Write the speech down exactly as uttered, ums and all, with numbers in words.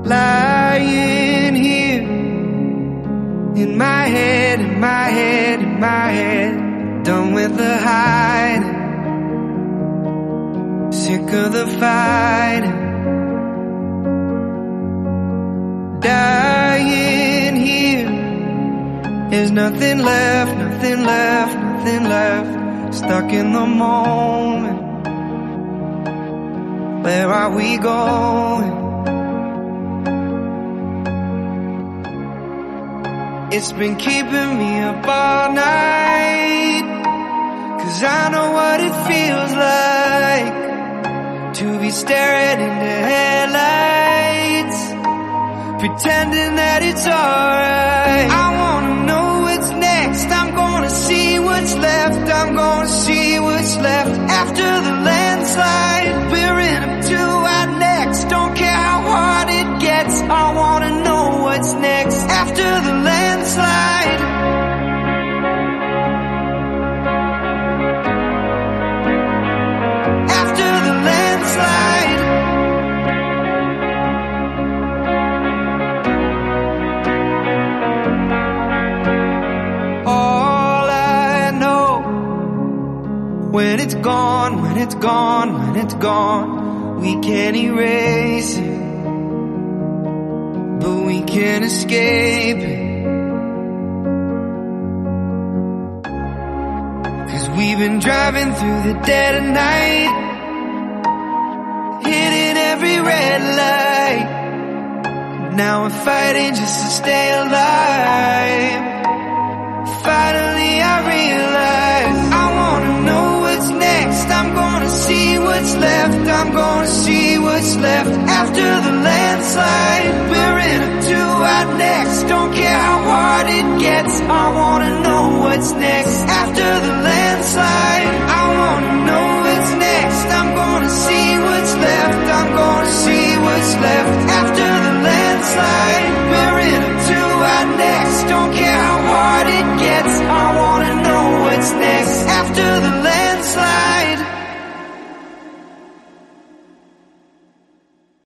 lying here in my head, in my head, in my head. Done with the hiding, sick of the fighting. Dying here, there's nothing left, nothing left, nothing left. Stuck in the moment, where are we going? It's been keeping me up all night, 'cause I know what it feels like to be staring into headlights, pretending that it's alright. I wanna know what's next, I'm gonna see what's left, I'm gonna see what's left after the landslide. We're in up to our necks, don't care how hard it gets. I wanna know what's next after the landslide. After the landslide. All I know, when it's gone, when it's gone, when it's gone, we can't erase it, but we can't escape it. 'Cause we've been driving through the dead of night, hitting every red light. Now we're fighting just to stay alive. Finally I realize I wanna know what's next, I'm gonna see what's left, I'm gonna see what's left after the landslide. We're in up to our necks, don't care how hard it gets. I wanna know what's